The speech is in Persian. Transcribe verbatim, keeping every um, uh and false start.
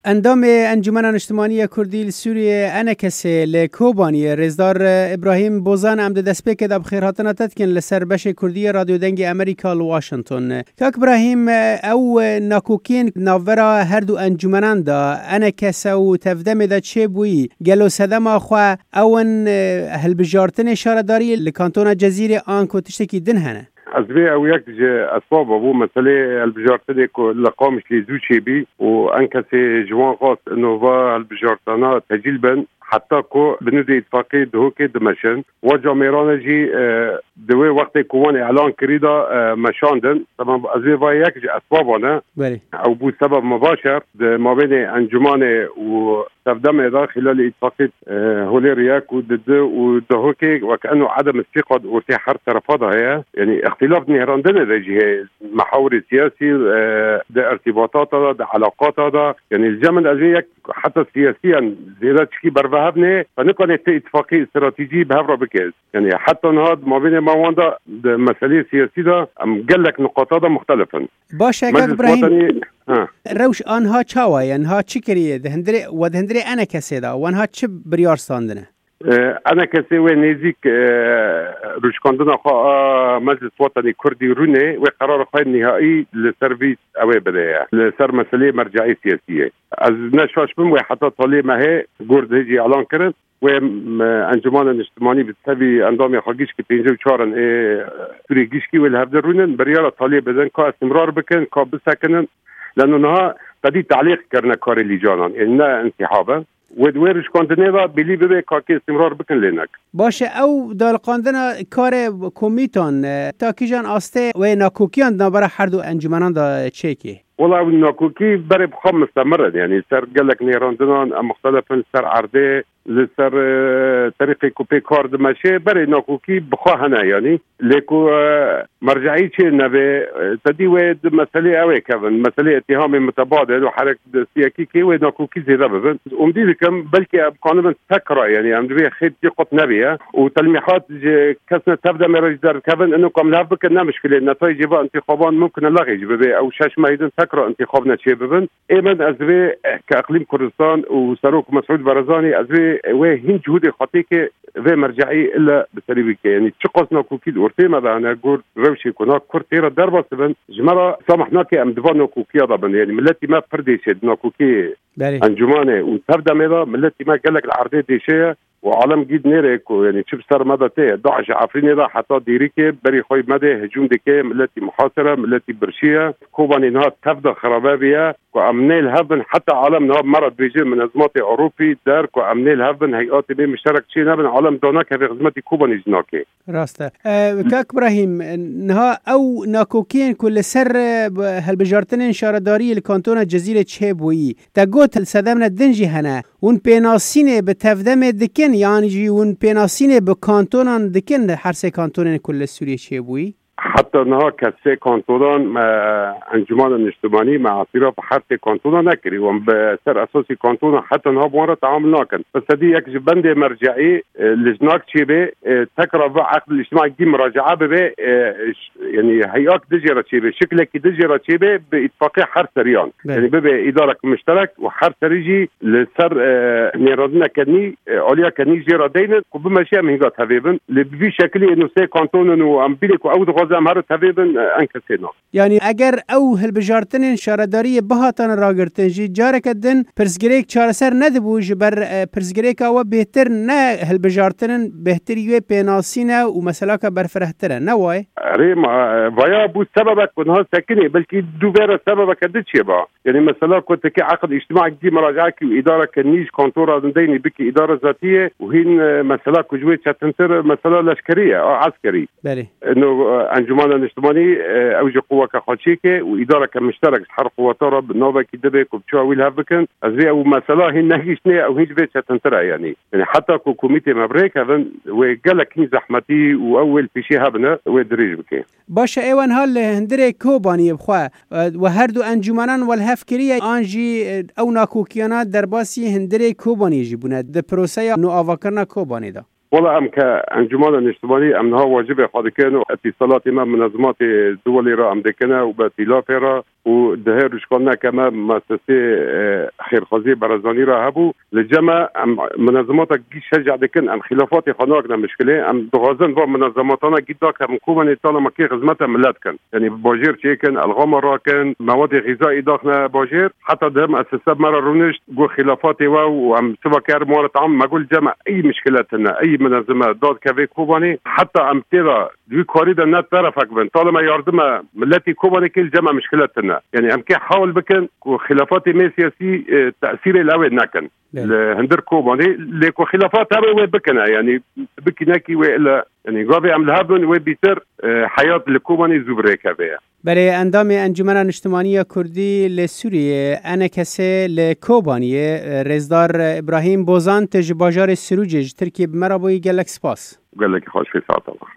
اندام انجمن اجتماعی کردی سوریه انا کسی لکوبانی رزدار ابراهیم بوزان عمد دسپه که دب خیراتنا تدکن لسر بش کردی رادیو دنگ امریکا لواشنطن. کاک ابراهیم او ناکوکین ناورا هر دو انجمنان دا انا کسی و تفدم دا چه بویی گلو سدم آخوا اون هلبجارتن اشاره داری لکانتون جزیره آن کتشتکی دن هنه. أزبي أو يكتج أسباب أبو مسألة البجارتني لقامش لزوجي بي وأنكسي جوان غاص إنه با البجارتنا تجيلبن حتى كو بنودي اتفاقي دهوكي دمشن وجاميران جي دوي وقت كوان إعلان كريدا مشاندن طبعا أزبي با يكتج أسبابنا أو بو سبب مباشر ما بين أنجماني وتفدم إذا خلال اتفاقية هولي رياك وضد ودهوكي وكأنه عدم الثقة وارتياح طرفاتها هي يعني اختلاف نهران دنا ذا جهة محاور السياسي ده ارتباطاتها ده علاقاتها يعني الزمن أزبي حتى سياسيا زيادة شكي برفهبني فنقل اتفاقية استراتيجية بهفرة بكيز يعني حتى نهاد ما بين ما واندا مسألة سياسية مقلك نقاطها مختلفا باشا كاك إبراهيم روش آنها چاوه انها چی کریه دهندره و دهندره انا کسی دا و انها چه بریار ساندنه انا کسی و نزیک روشکاندن خواه مجلس وطنی کردی رونه و قرار خواه نهایی لسرویس اوه بده لسر مسئله مرجعی سیاسیه از نشاش بم و حتی طالی مهه گرد هجی اعلان کرد و انجمان اجتماعی بتسوي اندام خاگیش که پنجه و چهارن سوری گیشکی و الهفده رونن بریار طالی بدن که استمرار بکن که بسکنن لأنه نها قدي تعليق كرنا كاري اللي جانان يعني نا انسحابا ودويرش كوندنيدا بلي ببي كاكي استمرار بكن لينك باشه او دال قاندنا كار كوميتون تا كيجان آسته و ناكوكيان نابرا حردو انجمنان دا تشيكي والله الناكوكي بري بخام مستمرة يعني سر قالك نيراندنان مختلفا سر عرضي لسر طريقي كوبي كارد ماشي بري ناكوكي بخوا هنا يعني ليكو مرجعي شيء نبي تدي ويد مسألة أوي كمان مسألة اتهام متبادل وحركة سياكي كي ويد ناكوكي زي ذا ومدي لكم بلكي قانونا تكرا يعني عم بيه خيط يقط نبيه وتلميحات كسنة تبدأ مرجدار كمان إنه كم لعب كنا مشكلة نتائج بقى انتخابات ممكن اللغي جبه أو شاش ما يدن تكرا انتخابنا شيء ببن إيمن أزبي كأقليم كردستان وساروك مسعود برزاني أزبي وهين جهود خطيكة في مرجعي إلا بسريبك يعني تشقصنا كوكيد ورتيما بأنا أقول روشي كنا كورتيرا دربا سبن جمرة سامحناكي أم دفعنا كوكي ضبن يعني ملتي ما فردي شدنا كوكي أنجماني وتبدأ ماذا ملتي ما قال لك العرضية دي شيء وعالم جيد نيرك يعني شوف صار مدى تيه داعش عفرين ذا حتى ديريكي بري خوي مدى هجوم ديكي ملتي محاصرة ملتي برشية كوباني نهار تفضل خرابابية وأمني الهبن حتى عالم نهار مرض بيجي من أزمات أوروبي دارك وأمني الهبن هيئات بين مشترك شيء نبن عالم دوناك في غزمتي كوباني جناكي راسته أه كاك إبراهيم نها أو ناكوكين كل سر هالبجارتين إنشارة داري الكانتون جزيرة شيبوي تقوت السدامنا الدنجي هنا ون بيناسينه بتفدم دكين يعني جي ون بيناسينه بكانتونان دكين هر سه كانتونن كل سوريا شيبوي حتى نها كسي كانتونان انجمان الاجتماعي مع اعتراف حتى كانتونان نكري وبسر اساسي كانتونان حتى نها بورا تعامل ناكن بس هذه يكش بند مرجعي لجناك شيبه تكرر عقد الاجتماعي دي مراجعه به يعني هيئات دجره شيبه شكلك دجره شيبه باتفاقيه حر سريان يعني ببه اداره مشترك وحر سريجي لسر نيرادنا كني اوليا كني جيرا دين وبمشي مهجات هبيبن بشكل شكلي انه سي كانتونن وامبيليك او زمهر تبيبن انكسينا يعني اگر او هالبجارتن شارداري بهاتن راگرتنجي جاركدن پرسگريك چارسر ندبو جبر پرسگريك او بهتر نه هالبجارتن بهتري بيناسينا ومسلاك برفرهتره نواي ريم ويا بو سببك كنها ساكنه بلكي دوبره سببك دتشي با يعني مثلا كنت كي عقد اجتماعي دي مراجعه واداره كنيش كونتور ديني بك اداره ذاتيه وهين مثلا كجوي تشتنتر مثلا لشكريه او عسكري بله انه انجمان الاجتماعي اوج قوه كخاتشيكه واداره كمشترك حرق قواتها بنوبه كدبك وبتشاويل هبكن ازي او مثلا هي نهيشني او هيج بيت تنترا يعني يعني حتى كوميتي مبريك هذا وقالك هي زحمتي واول في شيء هبنا ودريج بك باشه ايوان هال هندري كوباني بخوا وهردو انجمانان والهفكريه انجي او ناكوكيانات درباسي هندري كوباني يجيبونه د بروسيا نو افكرنا كوباني ده والله أم كأنجمان الاجتماعي أم نها واجب خادكين واتصالات ما منظمات دولية أم دكنا وبتلافرة و ده رشقنا كما مؤسسه خيرخوازي برزاني را هبو لجمع منظمات جي شجع دكن ام خلافات خناقنا مشكله ام دغازن با منظماتنا جدا كم كومن تانا مكي خدمت ملت كان يعني باجير تشيكن الغام راكن مواد غذائي داخل باجير حتى ده مؤسسه مره رونش جو خلافات و وام سوا كار مورت عام ما قول جمع اي مشكلاتنا اي منظمه داد كافي كوباني حتى ام ترى دو كاري ده نت طرفك بن طالما يردم ملتي كوباني كل جمع مشكلاتنا يعني ام كي حاول بكن خلافات ما سياسي تاثير الاول نكن هندر كوباني لكو خلافات هبه بكنا يعني بكناكي ولا يعني قابي عمل هبن وبيتر حياة الكوباني زبريكا بيا برای اندام انجمن اجتماعی کردی لسوریه انا کسی لکوبانی رزدار ابراهیم بوزان تج باجار سروجج ترکیب مرا بوی گلک سپاس گلک خوش في ساعة الله